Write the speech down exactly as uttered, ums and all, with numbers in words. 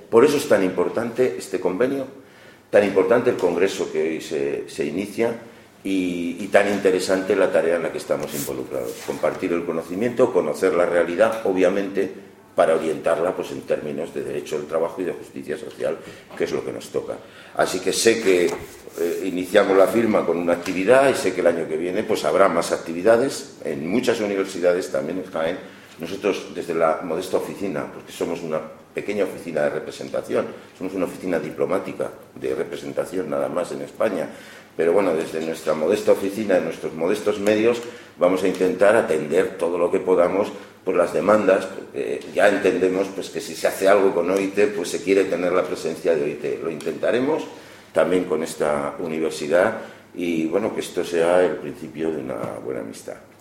Por eso es tan importante este convenio, tan importante el congreso que hoy se, se inicia y, y tan interesante la tarea en la que estamos involucrados. Compartir el conocimiento, conocer la realidad, obviamente, para orientarla pues, en términos de derecho del trabajo y de justicia social, que es lo que nos toca. Así que sé que eh, iniciamos la firma con una actividad y sé que el año que viene pues, habrá más actividades en muchas universidades, también en Jaén. Nosotros, desde la modesta oficina, porque somos una pequeña oficina de representación, somos una oficina diplomática de representación nada más en España, pero bueno, desde nuestra modesta oficina, en nuestros modestos medios, vamos a intentar atender todo lo que podamos por las demandas, porque ya entendemos pues, que si se hace algo con O I T, pues se quiere tener la presencia de O I T. Lo intentaremos también con esta universidad y bueno, que esto sea el principio de una buena amistad.